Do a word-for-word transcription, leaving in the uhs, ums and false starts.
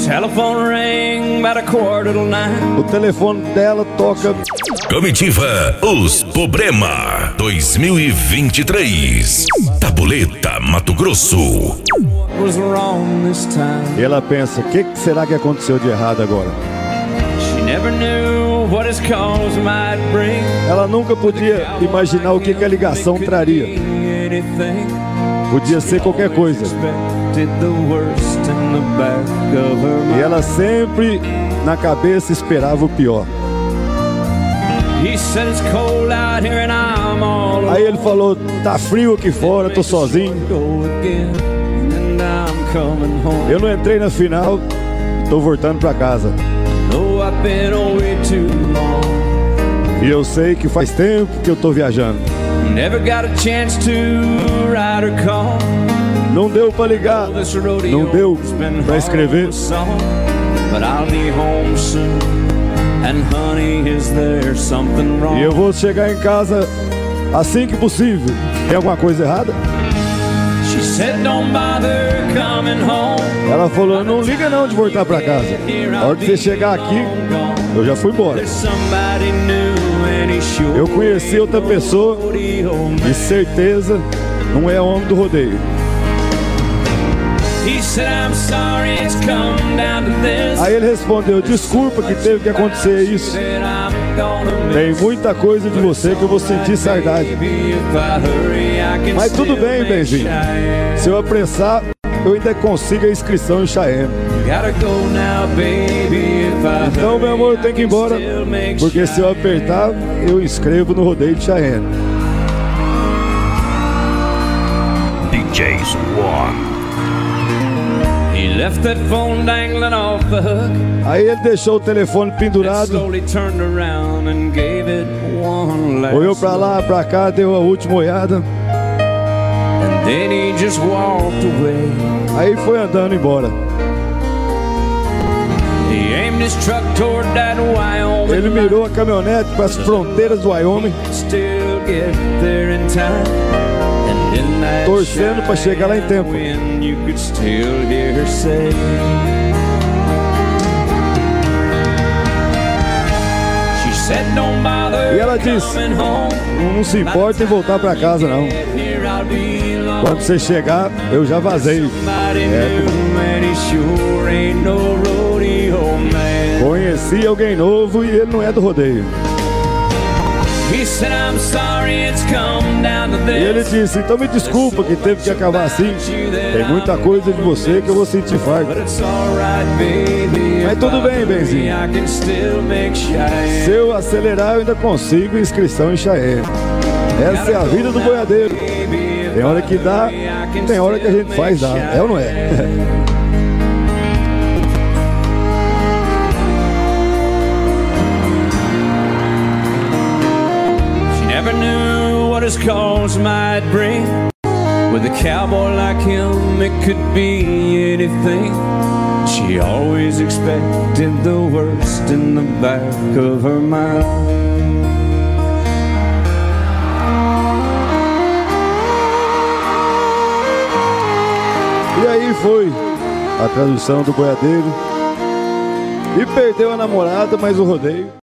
telephone rang about a quarter to nine. O telefone dela toca. Comitiva Os Problema dois mil e vinte e três. Tabuleta, Mato Grosso. Was wrong this time. E ela pensa, o que, que será que aconteceu de errado agora? She never knew what his calls might bring. Ela nunca podia imaginar o que, que a ligação traria. Anything. Podia ser qualquer coisa. Expected the worst in the back of her E mind. ela sempre na cabeça esperava o pior. He said it's cold out here and I'm all alone. Aí ele falou, tá frio aqui fora, tô sozinho. Go again, and I'm coming home. Eu não entrei na final, tô voltando pra casa. Oh, I've been away too long. E eu sei que faz tempo que eu tô viajando. Never got a chance to write or call. Não deu pra ligar, This rodeo não deu has been pra escrever. hard song, but I'll be home soon. And honey, is there something wrong? E eu vou chegar em casa assim que possível. Tem alguma coisa errada? She said don't bother coming home. Ela falou, não liga não de voltar pra casa. A hora que você chegar aqui, eu já fui embora. There's somebody new and he sure Eu conheci outra pessoa e certeza não é homem do rodeio. He said I'm sorry it's come down to this. Aí ele respondeu, desculpa que teve que acontecer isso. Said I'm gonna Tem miss. muita coisa de você que eu vou sentir saudade. Maybe if I hurry, I can Mas tudo still bem, make Benzinho. Cheyenne. Se eu apressar, eu ainda consigo a inscrição em Cheyenne. Gotta go now, baby, if I Então, meu amor, eu tenho que ir embora, porque se eu apertar, eu inscrevo no rodeio de Cheyenne. D Js One. He left that phone dangling off the hook. Aí ele deixou o telefone And pendurado, slowly turned around and gave it one last olhou pra lá, pra cá, deu a última olhada, look. And then he just walked away. aí foi andando embora. He aimed his truck toward that Wyoming. Ele mirou a caminhonete para as fronteiras do Wyoming, Still get there in time. And in that torcendo pra chegar lá em tempo. wind, you could still hear her say, she said, don't bother E ela disse, coming home. não se importa em voltar pra casa não. Here I'll be alone. Quando você chegar, eu já vazei. Somebody É. new and he sure ain't no rodeo man. Conheci alguém novo e ele não é do rodeio. He said, I'm sorry it's come down to E ele this. disse, então me desculpa que teve que acabar assim. Tem muita coisa de você que eu vou sentir But falta. it's alright, baby. Mas If tudo I bem, hurry, Benzinho. I can still make Cheyenne. Se eu acelerar, eu ainda consigo inscrição em Cheyenne. Essa é a vida do boiadeiro. Tem hora que dá, tem hora que a gente faz dar. É ou não é? She never knew what his calls might bring. With a cowboy like him, it could be anything. She always expected the worst in the back of her mind. E aí foi a tradução do boiadeiro. E perdeu a namorada, mas o rodeio